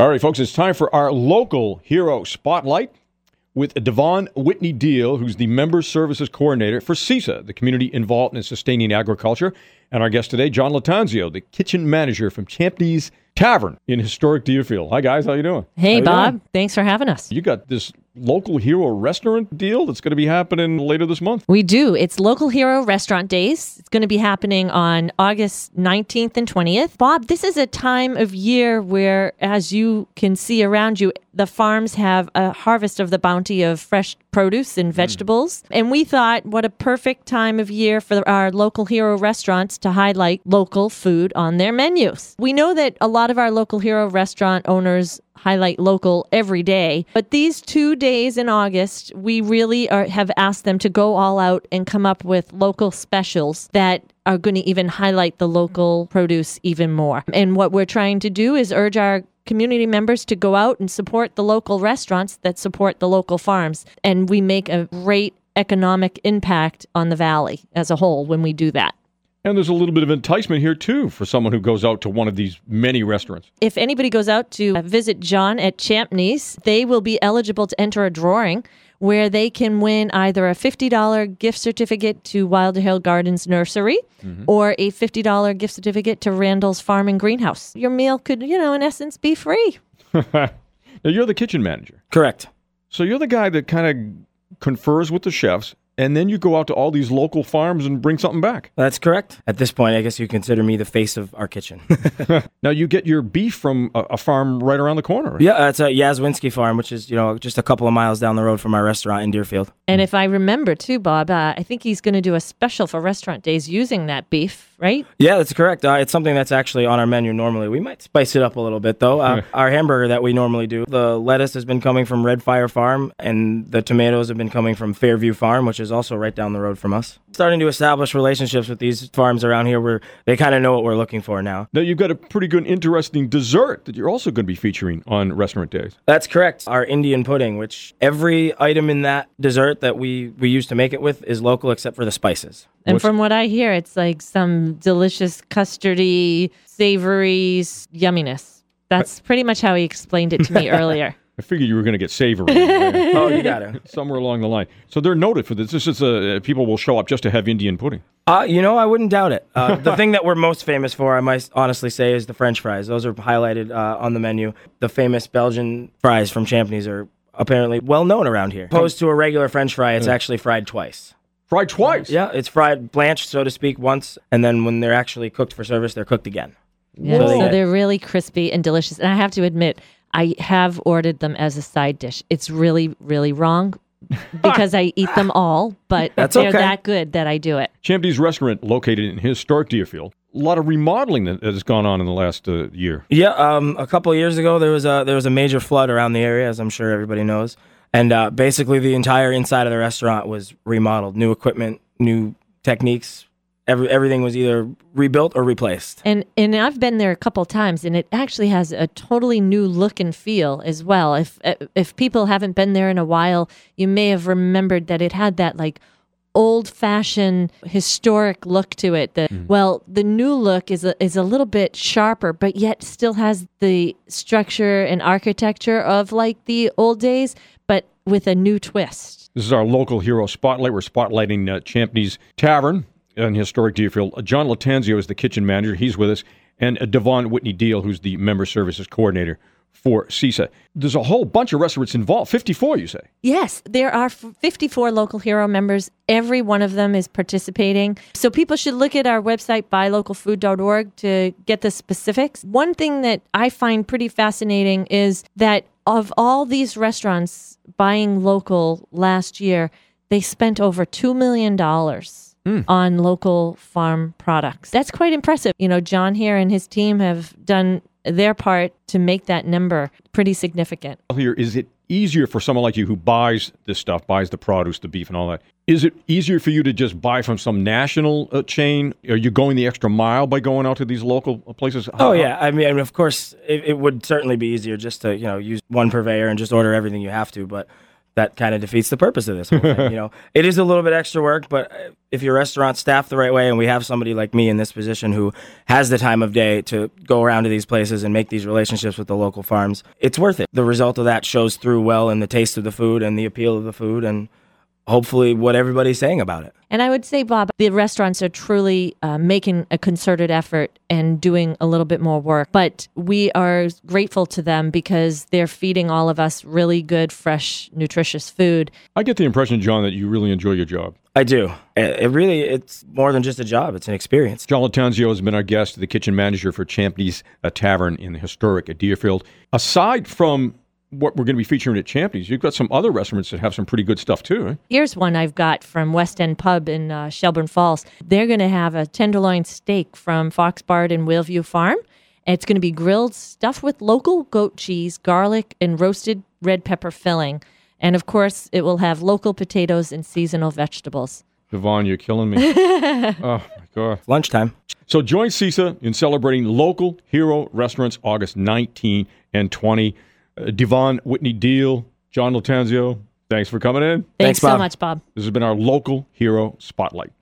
All right, folks, it's time for our local hero spotlight with Devon Whitney Deal, who's the Member Services Coordinator for CISA, the community involved in sustaining agriculture. And our guest today, John Latanzio, the kitchen manager from Champneys Tavern in historic Deerfield. Hi, guys. How you doing? Hey, Bob. Thanks for having us. You got this local hero restaurant deal that's going to be happening later this month. We do. It's Local Hero Restaurant Days. It's going to be happening on August 19th and 20th. Bob, this is a time of year where, as you can see around you, the farms have a harvest of the bounty of fresh produce and vegetables. And we thought, what a perfect time of year for our local hero restaurants to highlight local food on their menus. We know that a lot of our local hero restaurant owners highlight local every day, but these 2 days in August, we really have asked them to go all out and come up with local specials that are going to even highlight the local produce even more. And what we're trying to do is urge our community members to go out and support the local restaurants that support the local farms. And we make a great economic impact on the valley as a whole when we do that. And there's a little bit of enticement here, too, for someone who goes out to one of these many restaurants. If anybody goes out to visit John at Champneys, they will be eligible to enter a drawing where they can win either a $50 gift certificate to Wilder Hill Gardens Nursery or a $50 gift certificate to Randall's Farm and Greenhouse. Your meal could, in essence, be free. Now, you're the kitchen manager. Correct. So you're the guy that kind of confers with the chefs, and then you go out to all these local farms and bring something back. That's correct. At this point, I guess you consider me the face of our kitchen. Now, you get your beef from a farm right around the corner, right? Yeah, it's a Yazwinski farm, which is, just a couple of miles down the road from our restaurant in Deerfield. And if I remember too, Bob, I think he's going to do a special for restaurant days using that beef, right? Yeah, that's correct. It's something that's actually on our menu normally. We might spice it up a little bit, though. Our hamburger that we normally do, the lettuce has been coming from Red Fire Farm, and the tomatoes have been coming from Fairview Farm, which is also right down the road from us. Starting to establish relationships with these farms around here where they kind of know what we're looking for now. Now, you've got a pretty good, interesting dessert that you're also going to be featuring on restaurant days. That's correct. Our Indian pudding, which every item in that dessert that we use to make it with is local except for the spices. And from what I hear, it's like some delicious custardy, savory yumminess. That's pretty much how he explained it to me earlier. I figured you were going to get savory. Oh, you got it. Somewhere along the line. So they're noted for this. This is people will show up just to have Indian pudding. I wouldn't doubt it. The thing that we're most famous for, I might honestly say, is the French fries. Those are highlighted on the menu. The famous Belgian fries from Champneys are apparently well known around here. Opposed to a regular French fry, it's actually fried twice. Fried twice? Yeah, it's fried, blanched, so to speak, once, and then when they're actually cooked for service, they're cooked again. Yeah, so they're really crispy and delicious. And I have to admit, I have ordered them as a side dish. It's really, really wrong because I eat them all, but they're that good that I do it. Champneys Restaurant, located in historic Deerfield. A lot of remodeling that has gone on in the last year. Yeah, a couple of years ago, there was a major flood around the area, as I'm sure everybody knows. And basically, the entire inside of the restaurant was remodeled. New equipment, new techniques. Everything was either rebuilt or replaced. And I've been there a couple times, and it actually has a totally new look and feel as well. If people haven't been there in a while, you may have remembered that it had that like old-fashioned historic look to it. Well, the new look is a little bit sharper, but yet still has the structure and architecture of like the old days, but with a new twist. This is our local hero spotlight. We're spotlighting Champneys Tavern in historic Deerfield. John Latanzio is the kitchen manager. He's with us. And Devon Whitney Deal, who's the Member Services Coordinator for CISA. There's a whole bunch of restaurants involved. 54, you say? Yes, there are 54 local hero members. Every one of them is participating. So people should look at our website, buylocalfood.org, to get the specifics. One thing that I find pretty fascinating is that of all these restaurants buying local last year, they spent over $2 million on local farm products. That's quite impressive. John here and his team have done their part to make that number pretty significant. Here, is it easier for someone like you who buys this stuff, buys the produce, the beef and all that? Is it easier for you to just buy from some national chain? Are you going the extra mile by going out to these local places? Yeah. I mean, of course, it would certainly be easier just to, use one purveyor and just order everything you have to. But that kind of defeats the purpose of this whole thing. It is a little bit extra work, but if your restaurant's staffed the right way, and we have somebody like me in this position who has the time of day to go around to these places and make these relationships with the local farms, it's worth it. The result of that shows through well in the taste of the food and the appeal of the food, and hopefully what everybody's saying about it. And I would say, Bob, the restaurants are truly making a concerted effort and doing a little bit more work. But we are grateful to them because they're feeding all of us really good, fresh, nutritious food. I get the impression, John, that you really enjoy your job. I do. It's more than just a job. It's an experience. John Lattanzio has been our guest, the kitchen manager for Champneys Tavern in the historic Deerfield. Aside from what we're going to be featuring at Champneys, you've got some other restaurants that have some pretty good stuff too, eh? Here's one I've got from West End Pub in Shelburne Falls. They're going to have a tenderloin steak from Fox Bard and Whaleview Farm. It's going to be grilled, stuffed with local goat cheese, garlic, and roasted red pepper filling. And of course, it will have local potatoes and seasonal vegetables. Devon, you're killing me. Oh, my God. Lunchtime. So join CISA in celebrating local hero restaurants August 19 and 20. Devon Whitney Deal, John Lattanzio, thanks for coming in. Thanks so Bob. much, Bob. This has been our local hero spotlight.